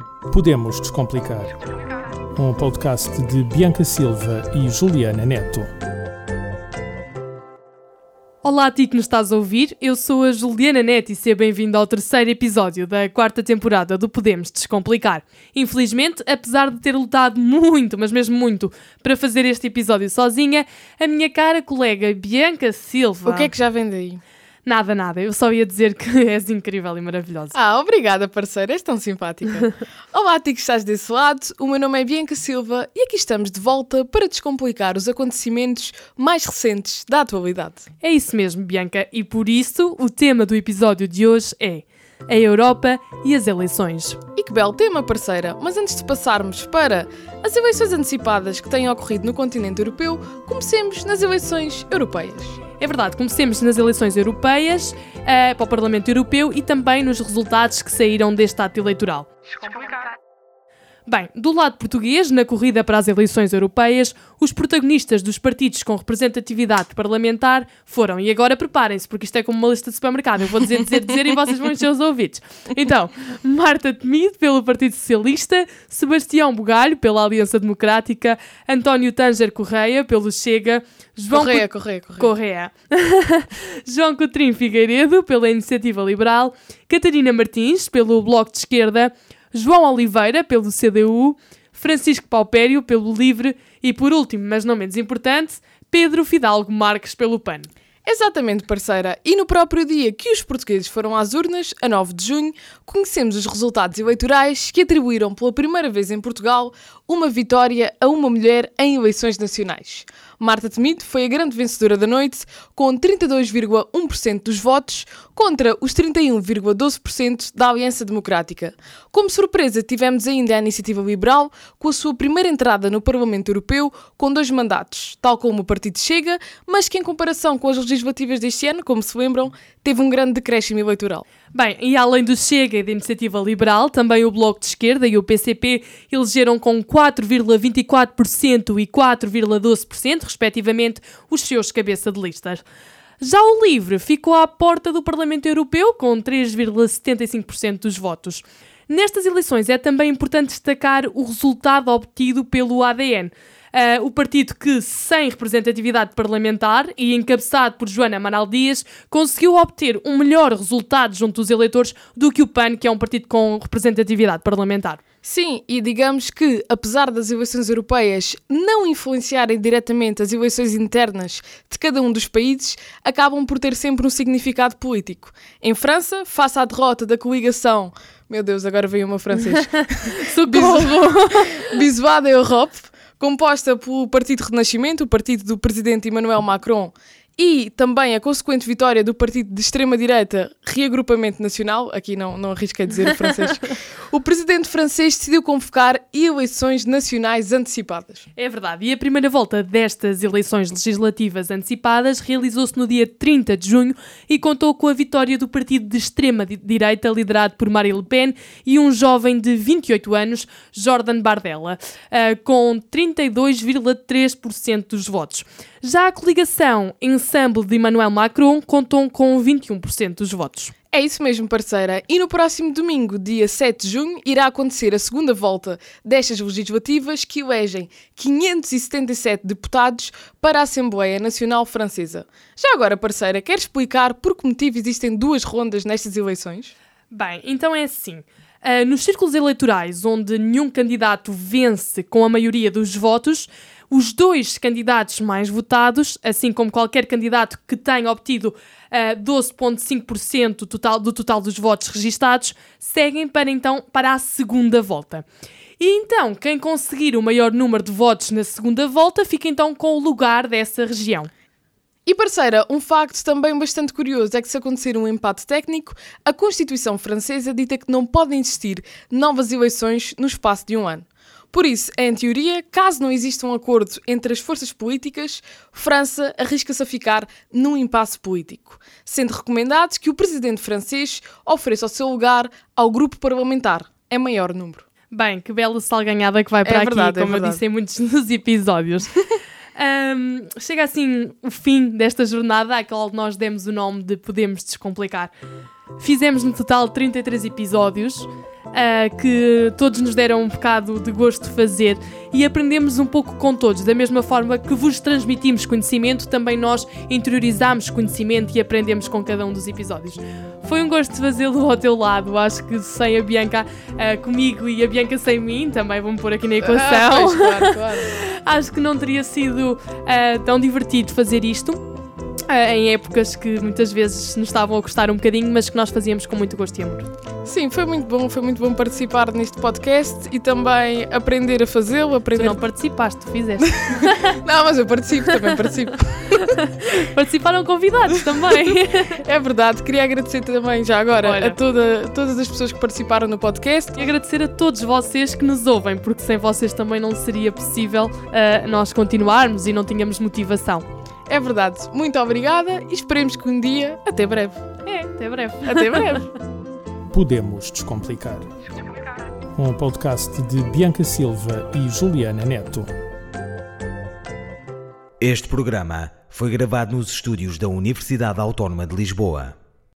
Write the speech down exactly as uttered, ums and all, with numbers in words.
Podemos Descomplicar, um podcast de Bianca Silva e Juliana Neto. Olá a ti que nos estás a ouvir, eu sou a Juliana Neto e seja bem-vindo ao terceiro episódio da quarta temporada do Podemos Descomplicar. Infelizmente, apesar de ter lutado muito, mas mesmo muito, para fazer este episódio sozinha, a minha cara colega Bianca Silva... O que é que já vem daí? Nada, nada, eu só ia dizer que és incrível e maravilhosa. Ah, obrigada, parceira, és tão simpática. Olá a ti que estás desse lado, o meu nome é Bianca Silva e aqui estamos de volta para descomplicar os acontecimentos mais recentes da atualidade. É isso mesmo, Bianca, e por isso o tema do episódio de hoje é a Europa e as eleições. E que belo tema, parceira, mas antes de passarmos para as eleições antecipadas que têm ocorrido no continente europeu, comecemos nas eleições europeias. É verdade, comecemos nas eleições europeias, uh, para o Parlamento Europeu e também nos resultados que saíram deste ato eleitoral. Bem, do lado português, na corrida para as eleições europeias, os protagonistas dos partidos com representatividade parlamentar foram, e agora preparem-se, porque isto é como uma lista de supermercado, eu vou dizer, dizer, dizer e vocês vão encher os ouvidos. Então, Marta Temido, pelo Partido Socialista, Sebastião Bugalho, pela Aliança Democrática, António Tanger Correia, pelo Chega, João Correia, Co... Correia, Correia. Correia. João Coutrinho Figueiredo, pela Iniciativa Liberal, Catarina Martins, pelo Bloco de Esquerda, João Oliveira, pelo C D U, Francisco Paupério, pelo LIVRE e, por último, mas não menos importante, Pedro Fidalgo Marques, pelo P A N. Exatamente, parceira. E no próprio dia que os portugueses foram às urnas, a nove de junho, conhecemos os resultados eleitorais que atribuíram pela primeira vez em Portugal uma vitória a uma mulher em eleições nacionais. Marta Temido foi a grande vencedora da noite, com trinta e dois vírgula um por cento dos votos contra os trinta e um vírgula doze por cento da Aliança Democrática. Como surpresa, tivemos ainda a Iniciativa Liberal, com a sua primeira entrada no Parlamento Europeu, com dois mandatos, tal como o Partido Chega, mas que em comparação com as legislativas deste ano, como se lembram, teve um grande decréscimo eleitoral. Bem, e além do Chega e da Iniciativa Liberal, também o Bloco de Esquerda e o P C P elegeram com quatro vírgula vinte e quatro por cento e quatro vírgula doze por cento, respectivamente, os seus cabeça de listas. Já o LIVRE ficou à porta do Parlamento Europeu com três vírgula setenta e cinco por cento dos votos. Nestas eleições é também importante destacar o resultado obtido pelo A D N. Uh, o partido que, sem representatividade parlamentar e encabeçado por Joana Amaral Dias, conseguiu obter um melhor resultado junto dos eleitores do que o P A N, que é um partido com representatividade parlamentar. Sim, e digamos que, apesar das eleições europeias não influenciarem diretamente as eleições internas de cada um dos países, acabam por ter sempre um significado político. Em França, face à derrota da coligação... Meu Deus, agora veio uma francês. Socorro! Bisoada Europe, composta pelo Partido Renascimento, o partido do presidente Emmanuel Macron, e também a consequente vitória do partido de extrema-direita Reagrupamento Nacional, aqui não, não arrisquei dizer o francês, o presidente francês decidiu convocar eleições nacionais antecipadas. É verdade, e a primeira volta destas eleições legislativas antecipadas realizou-se no dia trinta de junho e contou com a vitória do partido de extrema-direita liderado por Marine Le Pen e um jovem de vinte e oito anos, Jordan Bardella, com trinta e dois vírgula três por cento dos votos. Já a coligação Ensemble de Emmanuel Macron contou com vinte e um por cento dos votos. É isso mesmo, parceira. E no próximo domingo, dia sete de junho, irá acontecer a segunda volta destas legislativas que elegem quinhentos e setenta e sete deputados para a Assembleia Nacional Francesa. Já agora, parceira, queres explicar por que motivo existem duas rondas nestas eleições? Bem, então é assim. Uh, nos círculos eleitorais onde nenhum candidato vence com a maioria dos votos, os dois candidatos mais votados, assim como qualquer candidato que tenha obtido uh, doze vírgula cinco por cento total, do total dos votos registados, seguem para, então, para a segunda volta. E então, quem conseguir o maior número de votos na segunda volta fica então com o lugar dessa região. E parceira, um facto também bastante curioso é que se acontecer um empate técnico, a Constituição francesa dita que não podem existir novas eleições no espaço de um ano. Por isso, em teoria, caso não exista um acordo entre as forças políticas, França arrisca-se a ficar num impasse político, sendo recomendado que o presidente francês ofereça o seu lugar ao grupo parlamentar, em maior número. Bem, que bela salganhada que vai para é aqui, verdade, como é eu disse em muitos dos episódios. Um, chega assim o fim desta jornada, à qual nós demos o nome de Podemos Descomplicar. Fizemos no total trinta e três episódios. uh, que todos nos deram um bocado de gosto de fazer e aprendemos um pouco com todos. Da mesma forma que vos transmitimos conhecimento, também nós interiorizamos conhecimento e aprendemos com cada um dos episódios. Foi um gosto de fazê-lo ao teu lado. Acho que sem a Bianca uh, comigo e a Bianca sem mim, também vou-me pôr aqui na equação. Ah, pois, claro, claro. Acho que não teria sido uh, tão divertido fazer isto. Uh, em épocas que muitas vezes nos estavam a custar um bocadinho, mas que nós fazíamos com muito gosto e amor. Sim, foi muito bom, foi muito bom participar neste podcast e também aprender a fazê-lo. Aprender... Tu não participaste, tu fizeste. Não, mas eu participo, também participo. Participaram convidados também. É verdade, queria agradecer também já agora Olha. a toda, todas as pessoas que participaram no podcast. E agradecer a todos vocês que nos ouvem, porque sem vocês também não seria possível uh, nós continuarmos e não tínhamos motivação. É verdade, muito obrigada e esperemos que um dia, até breve. É, até breve. Até breve. Podemos Descomplicar. Um podcast de Bianca Silva e Juliana Neto. Este programa foi gravado nos estúdios da Universidade Autónoma de Lisboa.